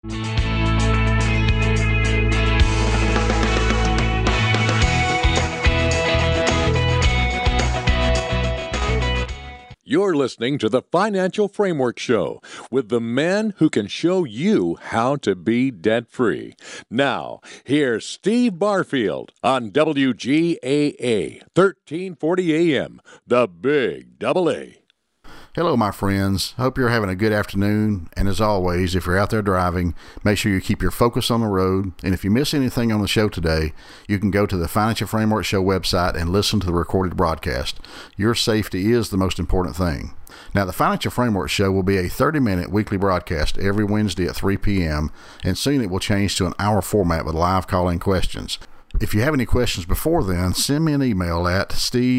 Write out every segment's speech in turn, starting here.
You're listening to the Financial Framework Show with the man who can show you how to be debt-free. Now, here's Steve Barfield on WGAA, 1340 AM, the Big Double A. Hello, my friends. Hope you're having a good afternoon. And as always, if you're out there driving, make sure you keep your focus on the road. And if you miss anything on the show today, you can go to the Financial Framework Show website and listen to the recorded broadcast. Your safety is the most important thing. Now, the Financial Framework Show will be a 30-minute weekly broadcast every Wednesday at 3 p.m., and soon it will change to an hour format with live call-in questions. If you have any questions before then, send me an email at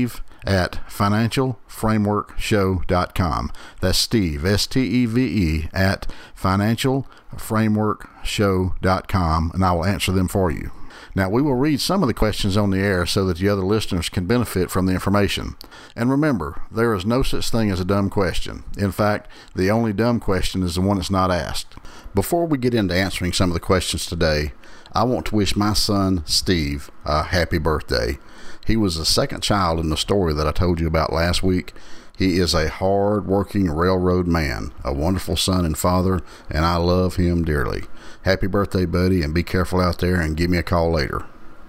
steve@financialframeworkshow.com. That's Steve, S-T-E-V-E, at financialframeworkshow.com, and I will answer them for you. Now, we will read some of the questions on the air so that the other listeners can benefit from the information. And remember, there is no such thing as a dumb question. In fact, the only dumb question is the one that's not asked. Before we get into answering some of the questions today, I want to wish my son, Steve, a happy birthday. He was the second child in the story that I told you about last week. He is a hard-working railroad man, a wonderful son and father, and I love him dearly. Happy birthday, buddy, and be careful out there and give me a call later.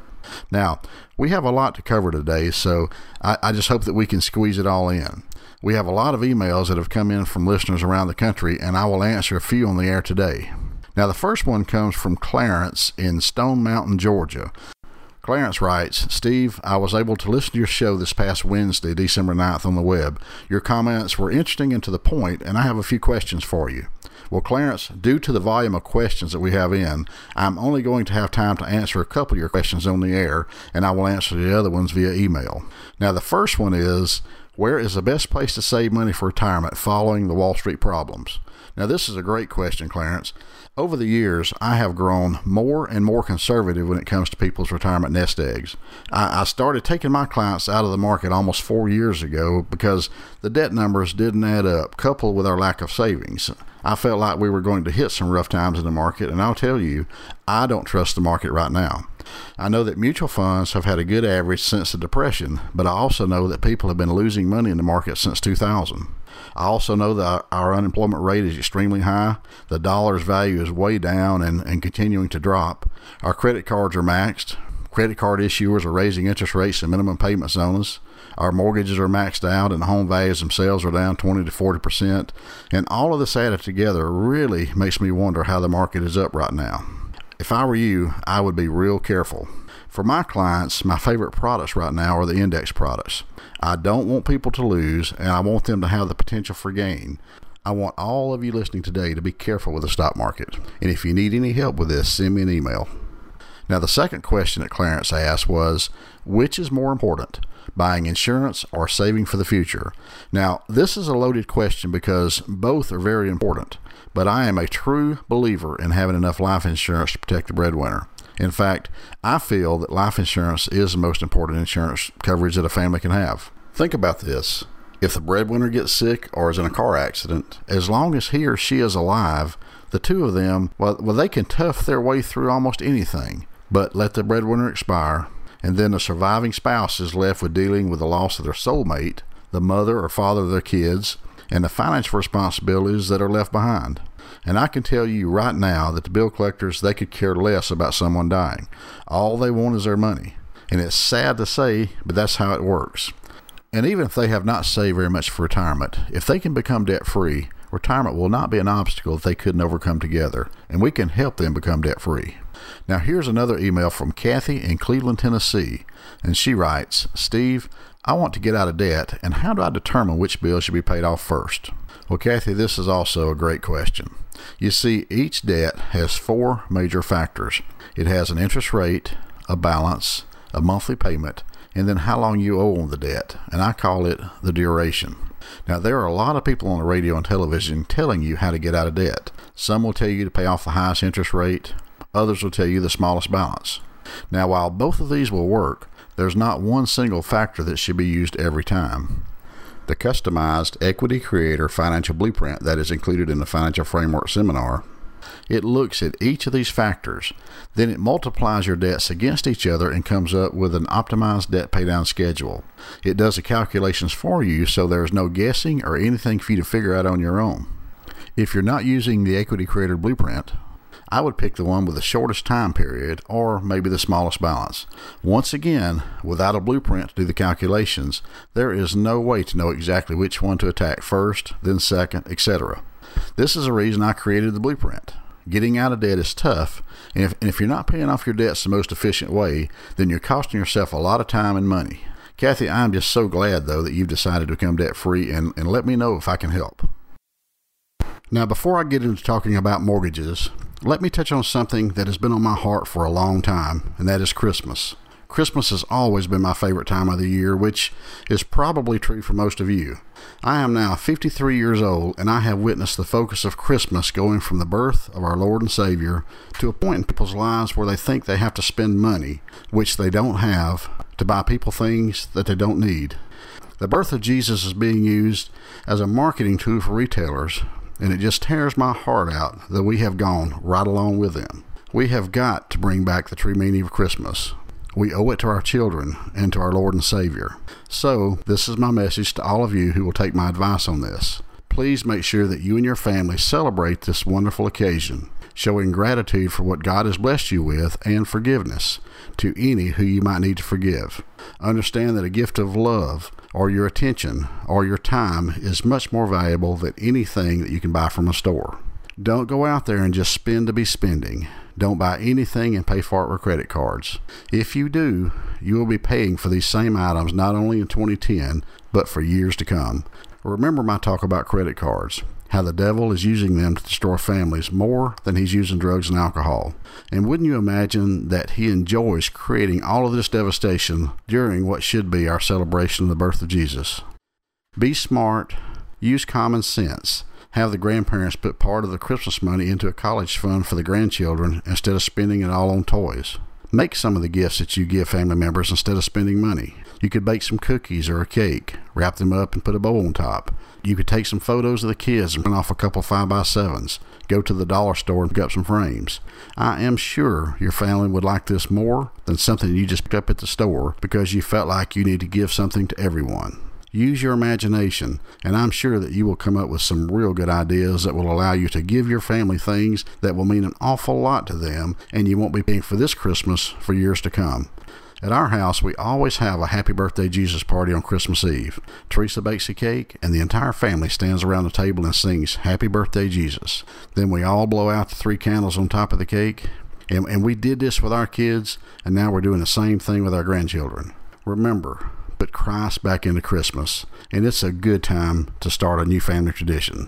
Now, we have a lot to cover today, so I just hope that we can squeeze it all in. We have a lot of emails that have come in from listeners around the country, and I will answer a few on the air today. Now, the first one comes from Clarence in Stone Mountain, Georgia. Clarence writes, Steve, I was able to listen to your show this past Wednesday, December 9th on the web. Your comments were interesting and to the point, and I have a few questions for you. Well, Clarence, due to the volume of questions that we have in, I'm only going to have time to answer a couple of your questions on the air, and I will answer the other ones via email. Now, the first one is, where is the best place to save money for retirement following the Wall Street problems? Now, this is a great question, Clarence. Over the years, I have grown more and more conservative when it comes to people's retirement nest eggs. I started taking my clients out of the market almost 4 years ago because the debt numbers didn't add up, coupled with our lack of savings. I felt like we were going to hit some rough times in the market, and I'll tell you, I don't trust the market right now. I know that mutual funds have had a good average since the Depression, but I also know that people have been losing money in the market since 2000. I also know that our unemployment rate is extremely high. The dollar's value is way down and continuing to drop. Our credit cards are maxed. Credit card issuers are raising interest rates and minimum payments on us. Our mortgages are maxed out and home values themselves are down 20 to 40%. And all of this added together really makes me wonder how the market is up right now. If I were you, I would be real careful. For my clients, my favorite products right now are the index products. I don't want people to lose, and I want them to have the potential for gain. I want all of you listening today to be careful with the stock market. And if you need any help with this, send me an email. Now, the second question that Clarence asked was, which is more important, buying insurance or saving for the future? Now, this is a loaded question because both are very important, but I am a true believer in having enough life insurance to protect the breadwinner. In fact, I feel that life insurance is the most important insurance coverage that a family can have. Think about this. If the breadwinner gets sick or is in a car accident, as long as he or she is alive, the two of them, well, they can tough their way through almost anything. But let the breadwinner expire, and then the surviving spouse is left with dealing with the loss of their soulmate, the mother or father of their kids, and the financial responsibilities that are left behind. And I can tell you right now that the bill collectors, they could care less about someone dying. All they want is their money. And it's sad to say, but that's how it works. And even if they have not saved very much for retirement, if they can become debt-free, retirement will not be an obstacle that they couldn't overcome together, and we can help them become debt-free. Now, here's another email from Kathy in Cleveland, Tennessee, and she writes, Steve, I want to get out of debt, and how do I determine which bill should be paid off first? Well, Kathy, this is also a great question. You see, each debt has four major factors. It has an interest rate, a balance, a monthly payment, and then how long you owe on the debt, and I call it the duration. Now, there are a lot of people on the radio and television telling you how to get out of debt. Some will tell you to pay off the highest interest rate. Others will tell you the smallest balance. Now, while both of these will work, there's not one single factor that should be used every time. The customized Equity Creator Financial Blueprint that is included in the Financial Framework Seminar It looks at each of these factors, then it multiplies your debts against each other and comes up with an optimized debt paydown schedule. It does the calculations for you, so there's no guessing or anything for you to figure out on your own. If you're not using the Equity Creator Blueprint, I would pick the one with the shortest time period or maybe the smallest balance. Once again, without a blueprint to do the calculations, there is no way to know exactly which one to attack first, then second, etc. This is the reason I created the blueprint. Getting out of debt is tough, and if you're not paying off your debts the most efficient way, then you're costing yourself a lot of time and money. Kathy, I'm just so glad, though, that you've decided to become debt-free, and let me know if I can help. Now, before I get into talking about mortgages, let me touch on something that has been on my heart for a long time, and that is Christmas. Christmas has always been my favorite time of the year, which is probably true for most of you. I am now 53 years old, and I have witnessed the focus of Christmas going from the birth of our Lord and Savior to a point in people's lives where they think they have to spend money, which they don't have, to buy people things that they don't need. The birth of Jesus is being used as a marketing tool for retailers, and it just tears my heart out that we have gone right along with them. We have got to bring back the true meaning of Christmas. We owe it to our children and to our Lord and Savior. So, this is my message to all of you who will take my advice on this. Please make sure that you and your family celebrate this wonderful occasion, showing gratitude for what God has blessed you with and forgiveness to any who you might need to forgive. Understand that a gift of love or your attention or your time is much more valuable than anything that you can buy from a store. Don't go out there and just spend to be spending. Don't buy anything and pay for it with credit cards. If you do, you will be paying for these same items not only in 2010, but for years to come. Remember my talk about credit cards, how the devil is using them to destroy families more than he's using drugs and alcohol. And wouldn't you imagine that he enjoys creating all of this devastation during what should be our celebration of the birth of Jesus? Be smart, use common sense. Have the grandparents put part of the Christmas money into a college fund for the grandchildren instead of spending it all on toys. Make some of the gifts that you give family members instead of spending money. You could bake some cookies or a cake, wrap them up and put a bow on top. You could take some photos of the kids and print off a couple 5x7s. Go to the dollar store and pick up some frames. I am sure your family would like this more than something you just picked up at the store because you felt like you need to give something to everyone. Use your imagination, and I'm sure that you will come up with some real good ideas that will allow you to give your family things that will mean an awful lot to them, and you won't be paying for this Christmas for years to come. At our house, we always have a Happy Birthday Jesus party on Christmas Eve. Teresa bakes a cake, and the entire family stands around the table and sings Happy Birthday Jesus. Then we all blow out the 3 candles on top of the cake, and we did this with our kids, and now we're doing the same thing with our grandchildren. Remember, put Christ back into Christmas, and it's a good time to start a new family tradition.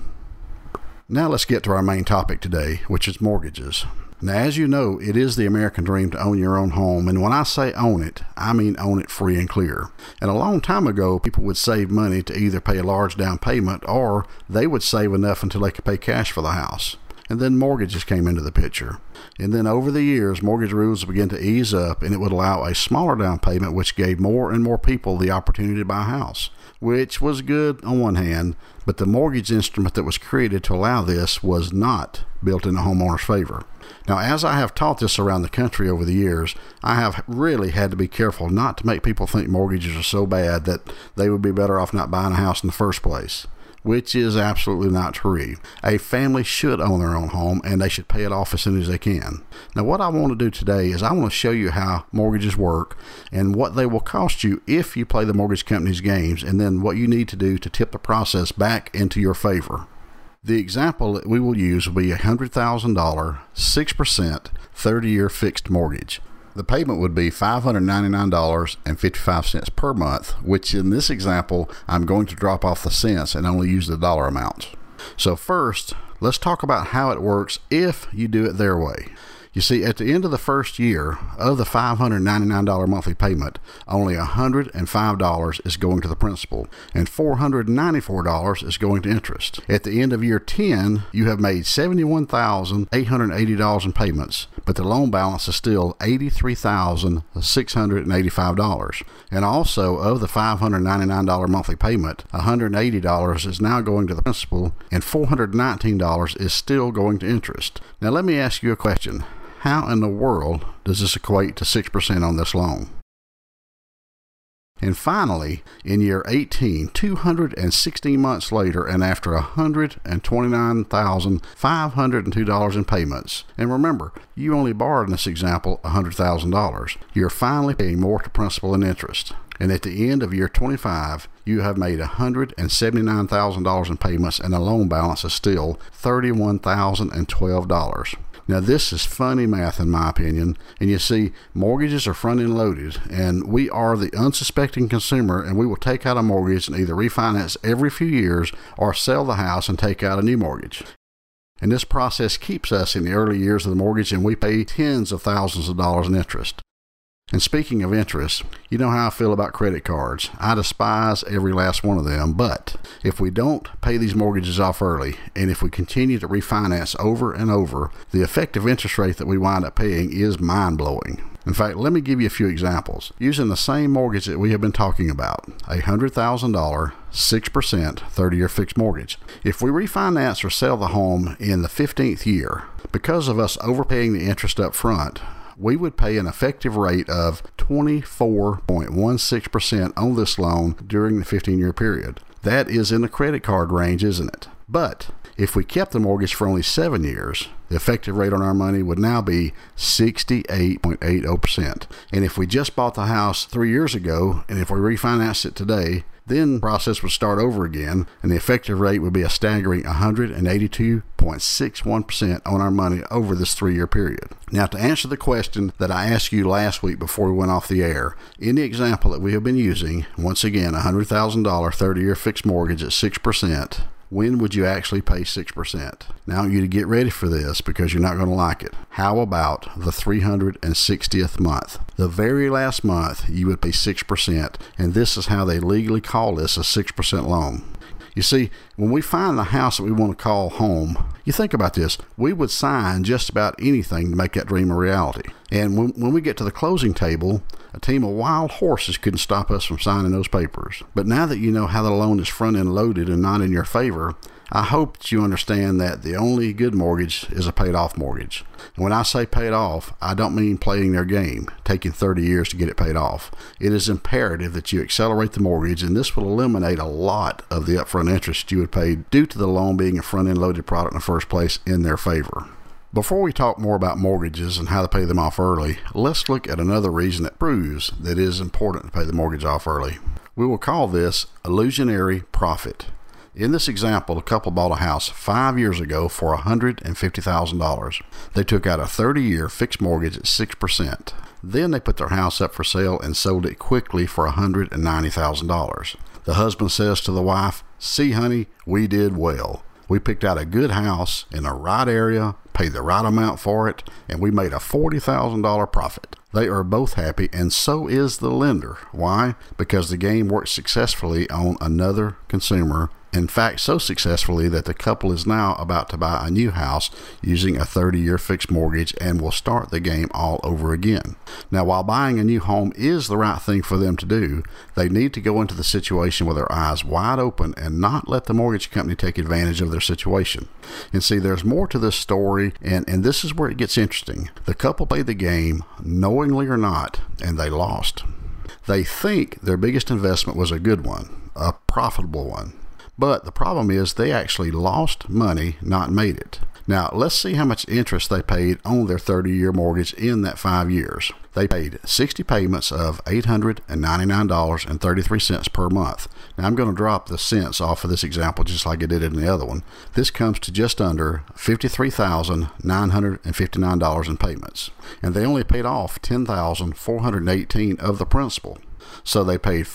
Now let's get to our main topic today, which is mortgages. Now, as you know, it is the American dream to own your own home, and when I say own it, I mean own it free and clear. And a long time ago, people would save money to either pay a large down payment or they would save enough until they could pay cash for the house. And then mortgages came into the picture. And then over the years, mortgage rules began to ease up, and it would allow a smaller down payment, which gave more and more people the opportunity to buy a house, which was good on one hand, but the mortgage instrument that was created to allow this was not built in the homeowner's favor. Now, as I have taught this around the country over the years, I have really had to be careful not to make people think mortgages are so bad that they would be better off not buying a house in the first place, which is absolutely not true. A family should own their own home, and they should pay it off as soon as they can. Now, what I want to do today is I want to show you how mortgages work and what they will cost you if you play the mortgage company's games, and then what you need to do to tip the process back into your favor. The example that we will use will be a $100,000, 6%, 30-year fixed mortgage. The payment would be $599.55 per month, which in this example, I'm going to drop off the cents and only use the dollar amounts. So first, let's talk about how it works if you do it their way. You see, at the end of the first year of the $599 monthly payment, only $105 is going to the principal, and $494 is going to interest. At the end of year 10, you have made $71,880 in payments, but the loan balance is still $83,685. And also, of the $599 monthly payment, $180 is now going to the principal, and $419 is still going to interest. Now, let me ask you a question. How in the world does this equate to 6% on this loan? And finally, in year 18, 216 months later, and after $129,502 in payments, and remember, you only borrowed in this example $100,000, you're finally paying more to principal and interest. And at the end of year 25, you have made $179,000 in payments, and the loan balance is still $31,012. Now, this is funny math in my opinion, and you see, mortgages are front-end loaded, and we are the unsuspecting consumer, and we will take out a mortgage and either refinance every few years or sell the house and take out a new mortgage. And this process keeps us in the early years of the mortgage, and we pay tens of thousands of dollars in interest. And speaking of interest, you know how I feel about credit cards. I despise every last one of them, but if we don't pay these mortgages off early, and if we continue to refinance over and over, the effective interest rate that we wind up paying is mind-blowing. In fact, let me give you a few examples. Using the same mortgage that we have been talking about, a $100,000, 6%, 30-year fixed mortgage. If we refinance or sell the home in the 15th year, because of us overpaying the interest up front, we would pay an effective rate of 24.16% on this loan during the 15-year period. That is in the credit card range, isn't it? But if we kept the mortgage for only 7 years, the effective rate on our money would now be 68.80%. And if we just bought the house 3 years ago, and if we refinanced it today, then the process would start over again, and the effective rate would be a staggering 182.61% on our money over this 3-year period. Now, to answer the question that I asked you last week before we went off the air, in the example that we have been using, once again, a $100,000 30-year fixed mortgage at 6%, when would you actually pay 6%? Now I want you to get ready for this because you're not going to like it. How about the 360th month? The very last month, you would pay 6%, and this is how they legally call this a 6% loan. You see, when we find the house that we want to call home, you think about this, we would sign just about anything to make that dream a reality. And when we get to the closing table, a team of wild horses couldn't stop us from signing those papers. But now that you know how the loan is front-end loaded and not in your favor, I hope that you understand that the only good mortgage is a paid-off mortgage. And when I say paid off, I don't mean playing their game, taking 30 years to get it paid off. It is imperative that you accelerate the mortgage, and this will eliminate a lot of the upfront interest you would pay due to the loan being a front-end loaded product in the first place in their favor. Before we talk more about mortgages and how to pay them off early, let's look at another reason that proves that it is important to pay the mortgage off early. We will call this illusionary profit. In this example, a couple bought a house 5 years ago for $150,000. They took out a 30-year fixed mortgage at 6%. Then they put their house up for sale and sold it quickly for $190,000. The husband says to the wife, "See, honey, we did well. We picked out a good house in the right area, paid the right amount for it, and we made a $40,000 profit." They are both happy, and so is the lender. Why? Because the game worked successfully on another consumer. In fact, so successfully that the couple is now about to buy a new house using a 30-year fixed mortgage and will start the game all over again. Now, while buying a new home is the right thing for them to do, they need to go into the situation with their eyes wide open and not let the mortgage company take advantage of their situation. And see, there's more to this story, and this is where it gets interesting. The couple played the game, knowingly or not, and they lost. They think their biggest investment was a good one, a profitable one. But the problem is they actually lost money, not made it. Now, let's see how much interest they paid on their 30-year mortgage in that 5 years. They paid 60 payments of $899.33 per month. Now, I'm going to drop the cents off of this example just like I did in the other one. This comes to just under $53,959 in payments. And they only paid off $10,418 of the principal. So they paid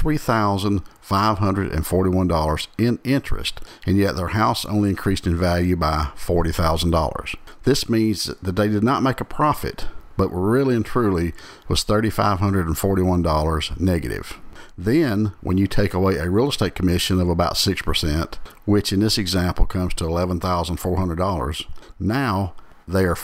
$43,541 in interest, and yet their house only increased in value by $40,000. This means that they did not make a profit, but really and truly was $3,541 negative. Then, when you take away a real estate commission of about 6%, which in this example comes to $11,400, now they are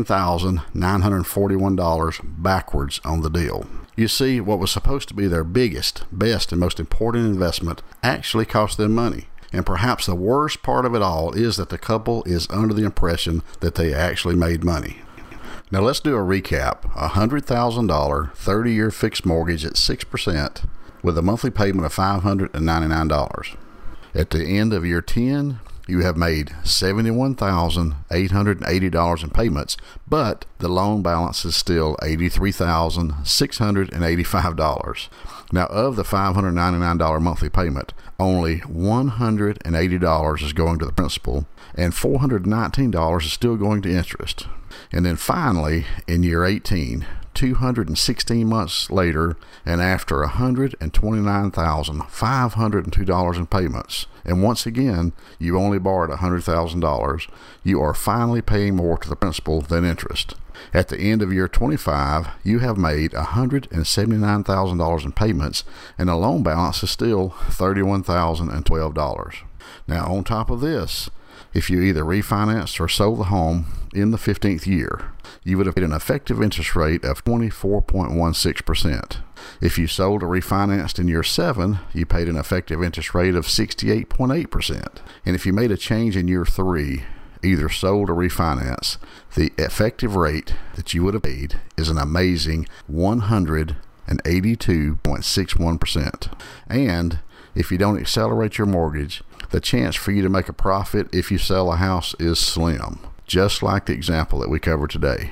$14,941 backwards on the deal. You see, what was supposed to be their biggest, best, and most important investment actually cost them money. And perhaps the worst part of it all is that the couple is under the impression that they actually made money. Now let's do a recap. A $100,000 30-year fixed mortgage at 6% with a monthly payment of $599. At the end of year 10, you have made $71,880 in payments, but the loan balance is still $83,685. Now, of the $599 monthly payment, only $180 is going to the principal, and $419 is still going to interest. And then finally, in year 18, 216 months later, and after $129,502 in payments, and once again, you only borrowed $100,000, you are finally paying more to the principal than interest. At the end of year 25, you have made $179,000 in payments, and the loan balance is still $31,012. Now, on top of this, if you either refinanced or sold the home in the 15th year, you would have paid an effective interest rate of 24.16%. If you sold or refinanced in year 7, you paid an effective interest rate of 68.8%. And if you made a change in year 3, either sold or refinanced, the effective rate that you would have paid is an amazing 182.61%. And if you don't accelerate your mortgage, the chance for you to make a profit if you sell a house is slim, just like the example that we covered today.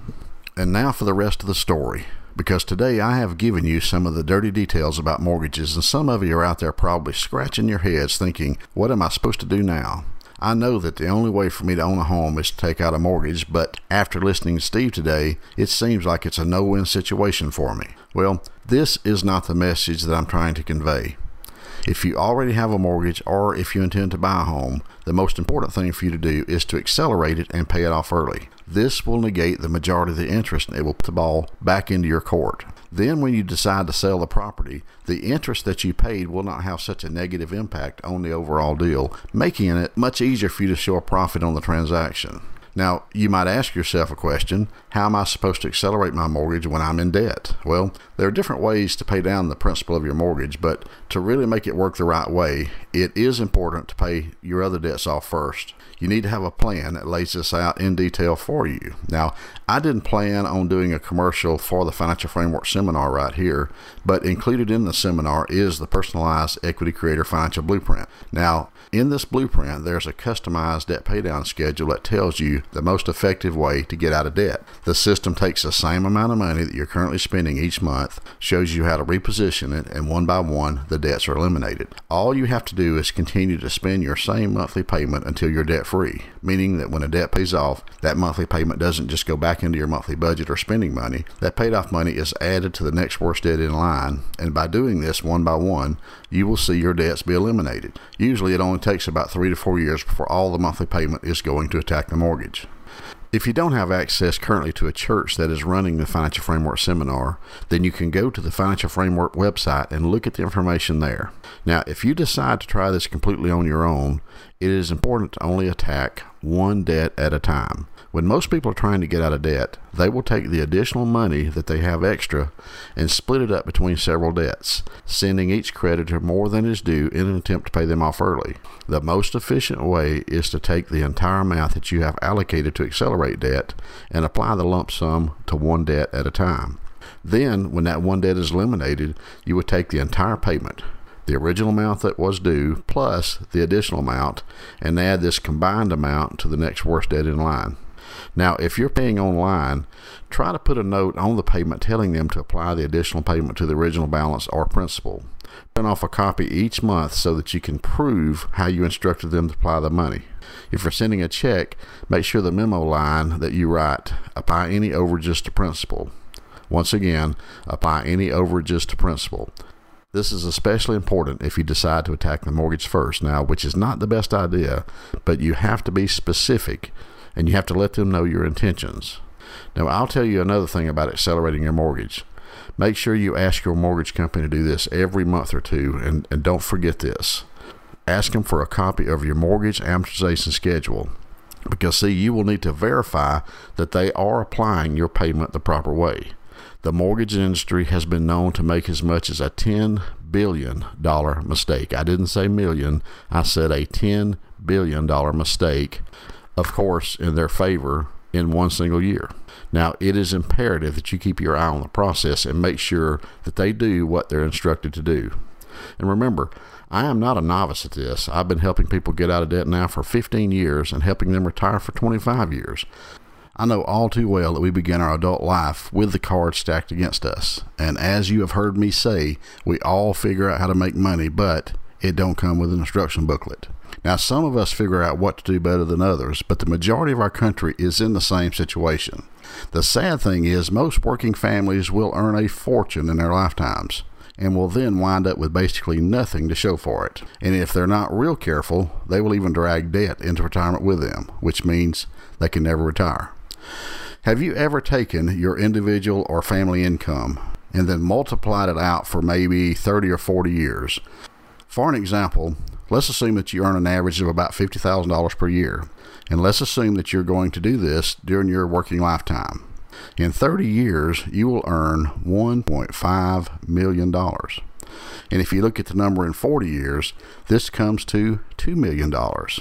And now for the rest of the story, because today I have given you some of the dirty details about mortgages, and some of you are out there probably scratching your heads thinking, what am I supposed to do now? I know that the only way for me to own a home is to take out a mortgage, but after listening to Steve today, it seems like it's a no-win situation for me. Well, this is not the message that I'm trying to convey. If you already have a mortgage, or if you intend to buy a home, the most important thing for you to do is to accelerate it and pay it off early. This will negate the majority of the interest, and it will put the ball back into your court. Then when you decide to sell the property, the interest that you paid will not have such a negative impact on the overall deal, making it much easier for you to show a profit on the transaction. Now, you might ask yourself a question, how am I supposed to accelerate my mortgage when I'm in debt? Well, there are different ways to pay down the principal of your mortgage, but to really make it work the right way, it is important to pay your other debts off first. You need to have a plan that lays this out in detail for you. Now, I didn't plan on doing a commercial for the Financial Framework Seminar right here, but included in the seminar is the Personalized Equity Creator Financial Blueprint. Now, in this blueprint, there's a customized debt paydown schedule that tells you the most effective way to get out of debt. The system takes the same amount of money that you're currently spending each month, shows you how to reposition it, and one by one, the debts are eliminated. All you have to do is continue to spend your same monthly payment until you're debt-free, meaning that when a debt pays off, that monthly payment doesn't just go back into your monthly budget or spending money. That paid-off money is added to the next worst debt in line, and by doing this one by one, you will see your debts be eliminated. Usually it only takes about 3 to 4 years before all the monthly payment is going to attack the mortgage. If you don't have access currently to a church that is running the Financial Framework Seminar, then you can go to the Financial Framework website and look at the information there. Now, if you decide to try this completely on your own, it is important to only attack one debt at a time. When most people are trying to get out of debt, they will take the additional money that they have extra and split it up between several debts, sending each creditor more than is due in an attempt to pay them off early. The most efficient way is to take the entire amount that you have allocated to accelerate debt and apply the lump sum to one debt at a time. Then, when that one debt is eliminated, you would take the entire payment, the original amount that was due, plus the additional amount, and add this combined amount to the next worst debt in line. Now, if you're paying online, try to put a note on the payment telling them to apply the additional payment to the original balance or principal. Print off a copy each month so that you can prove how you instructed them to apply the money. If you're sending a check, make sure the memo line that you write, apply any overages to principal. Once again, apply any overages to principal. This is especially important if you decide to attack the mortgage first, now, which is not the best idea, but you have to be specific and you have to let them know your intentions. Now, I'll tell you another thing about accelerating your mortgage. Make sure you ask your mortgage company to do this every month or two, and don't forget this. Ask them for a copy of your mortgage amortization schedule, because, see, you will need to verify that they are applying your payment the proper way. The mortgage industry has been known to make as much as a $10 billion mistake. I didn't say million, I said a $10 billion mistake, of course, in their favor in one single year. Now, it is imperative that you keep your eye on the process and make sure that they do what they're instructed to do. And remember, I am not a novice at this. I've been helping people get out of debt now for 15 years and helping them retire for 25 years. I know all too well that we begin our adult life with the cards stacked against us. And as you have heard me say, we all figure out how to make money, but it don't come with an instruction booklet. Now, some of us figure out what to do better than others, but the majority of our country is in the same situation. The sad thing is most working families will earn a fortune in their lifetimes and will then wind up with basically nothing to show for it. And if they're not real careful, they will even drag debt into retirement with them, which means they can never retire. Have you ever taken your individual or family income and then multiplied it out for maybe 30 or 40 years? For an example, let's assume that you earn an average of about $50,000 per year, and let's assume that you're going to do this during your working lifetime. In 30 years, you will earn $1.5 million. And if you look at the number in 40 years, this comes to $2 million.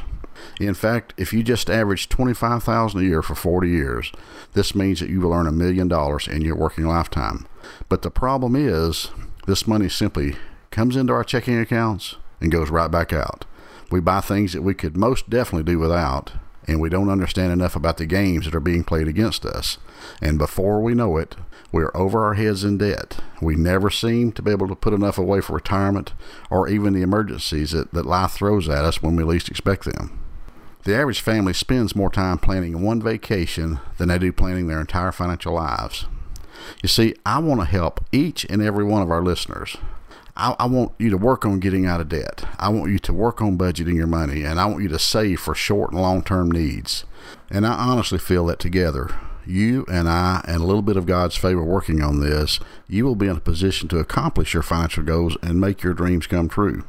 In fact, if you just average $25,000 a year for 40 years, this means that you will earn $1 million in your working lifetime. But the problem is, this money simply comes into our checking accounts and goes right back out. We buy things that we could most definitely do without, and we don't understand enough about the games that are being played against us. And before we know it, we're over our heads in debt. We never seem to be able to put enough away for retirement or even the emergencies that life throws at us when we least expect them. The average family spends more time planning one vacation than they do planning their entire financial lives. You see, I want to help each and every one of our listeners. I want you to work on getting out of debt. I want you to work on budgeting your money, and I want you to save for short and long-term needs. And I honestly feel that together, you and I, and a little bit of God's favor working on this, you will be in a position to accomplish your financial goals and make your dreams come true.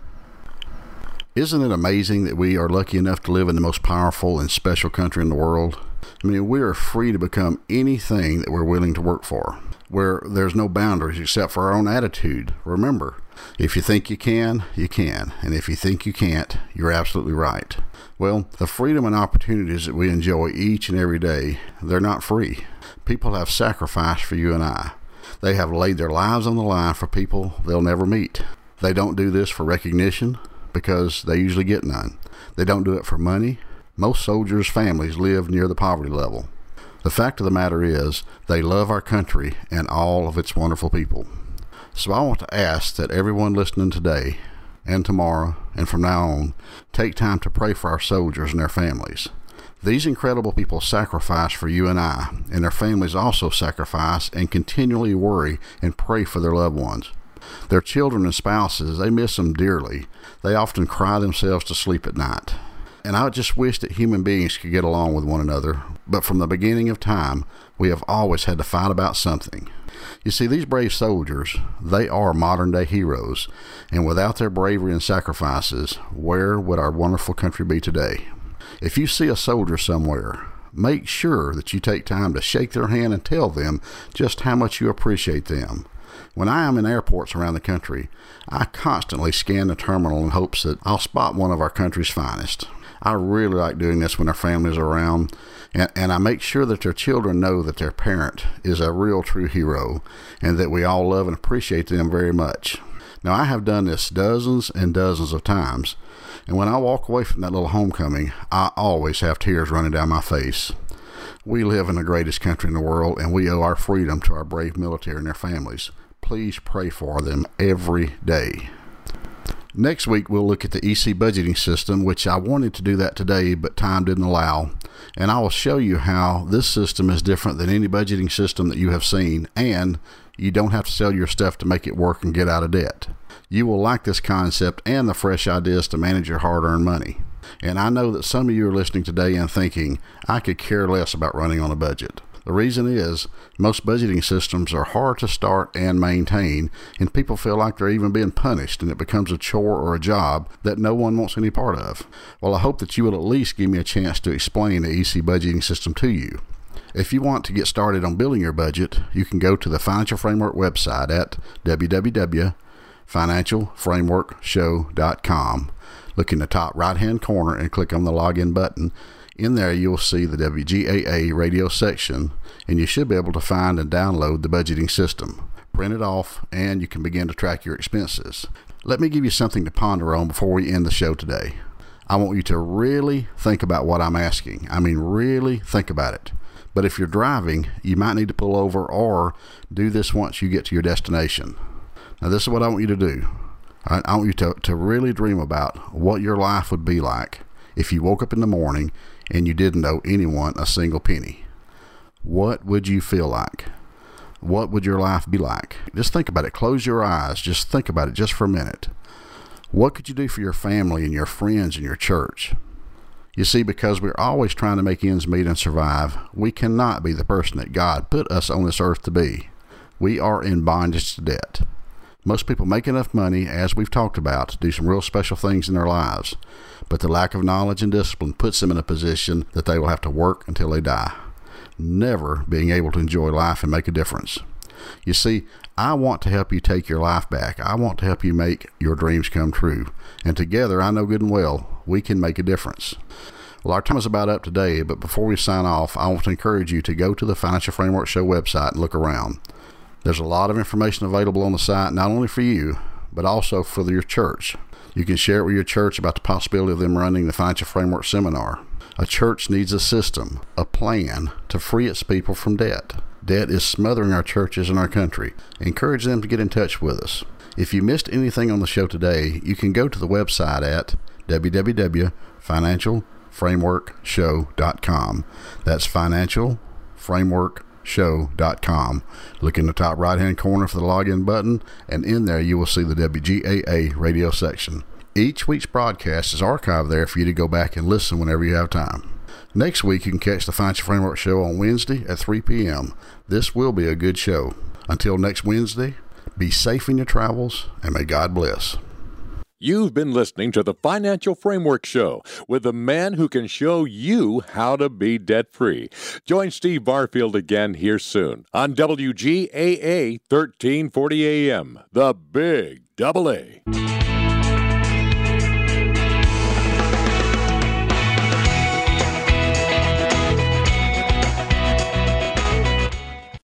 Isn't it amazing that we are lucky enough to live in the most powerful and special country in the world? I mean, we are free to become anything that we're willing to work for, where there's no boundaries except for our own attitude. Remember, if you think you can, you can. And if you think you can't, you're absolutely right. Well, the freedom and opportunities that we enjoy each and every day, they're not free. People have sacrificed for you and I. They have laid their lives on the line for people they'll never meet. They don't do this for recognition because they usually get none. They don't do it for money. Most soldiers' families live near the poverty level. The fact of the matter is, they love our country and all of its wonderful people. So I want to ask that everyone listening today and tomorrow and from now on, take time to pray for our soldiers and their families. These incredible people sacrifice for you and I, and their families also sacrifice and continually worry and pray for their loved ones. Their children and spouses, they miss them dearly. They often cry themselves to sleep at night. And I just wish that human beings could get along with one another. But from the beginning of time, we have always had to fight about something. You see, these brave soldiers, they are modern-day heroes. And without their bravery and sacrifices, where would our wonderful country be today? If you see a soldier somewhere, make sure that you take time to shake their hand and tell them just how much you appreciate them. When I am in airports around the country, I constantly scan the terminal in hopes that I'll spot one of our country's finest. I really like doing this when their families are around, and I make sure that their children know that their parent is a real true hero and that we all love and appreciate them very much. Now, I have done this dozens and dozens of times, and when I walk away from that little homecoming, I always have tears running down my face. We live in the greatest country in the world, and we owe our freedom to our brave military and their families. Please pray for them every day. Next week, we'll look at the EC budgeting system, which I wanted to do that today, but time didn't allow. And I will show you how this system is different than any budgeting system that you have seen, and you don't have to sell your stuff to make it work and get out of debt. You will like this concept and the fresh ideas to manage your hard-earned money. And I know that some of you are listening today and thinking, I could care less about running on a budget. The reason is, most budgeting systems are hard to start and maintain, and people feel like they're even being punished, and it becomes a chore or a job that no one wants any part of. Well, I hope that you will at least give me a chance to explain the EC budgeting system to you. If you want to get started on building your budget, you can go to the Financial Framework website at www.financialframeworkshow.com. Look in the top right-hand corner and click on the login button. In there, you'll see the WGAA radio section, and you should be able to find and download the budgeting system. Print it off, and you can begin to track your expenses. Let me give you something to ponder on before we end the show today. I want you to really think about what I'm asking. I mean, really think about it. But if you're driving, you might need to pull over or do this once you get to your destination. Now, this is what I want you to do. I want you to really dream about what your life would be like if you woke up in the morning and you didn't owe anyone a single penny. What would you feel like? What would your life be like? Just think about it. Close your eyes. Just think about it just for a minute. What could you do for your family and your friends and your church? You see, because we're always trying to make ends meet and survive, we cannot be the person that God put us on this earth to be. We are in bondage to debt. Most people make enough money, as we've talked about, to do some real special things in their lives, but the lack of knowledge and discipline puts them in a position that they will have to work until they die, never being able to enjoy life and make a difference. You see, I want to help you take your life back. I want to help you make your dreams come true, and together, I know good and well, we can make a difference. Well, our time is about up today, but before we sign off, I want to encourage you to go to the Financial Framework Show website and look around. There's a lot of information available on the site, not only for you, but also for your church. You can share it with your church about the possibility of them running the Financial Framework Seminar. A church needs a system, a plan to free its people from debt. Debt is smothering our churches and our country. Encourage them to get in touch with us. If you missed anything on the show today, you can go to the website at www.financialframeworkshow.com. That's financialframeworkshow.com. Look in the top right-hand corner for the login button, and in there you will see the WGAA radio section. Each week's broadcast is archived there for you to go back and listen whenever you have time. Next week, you can catch the Financial Framework Show on Wednesday at 3 p.m. This will be a good show. Until next Wednesday, be safe in your travels, and may God bless. You've been listening to the Financial Framework Show with the man who can show you how to be debt-free. Join Steve Barfield again here soon on WGAA 1340 AM, the Big Double A.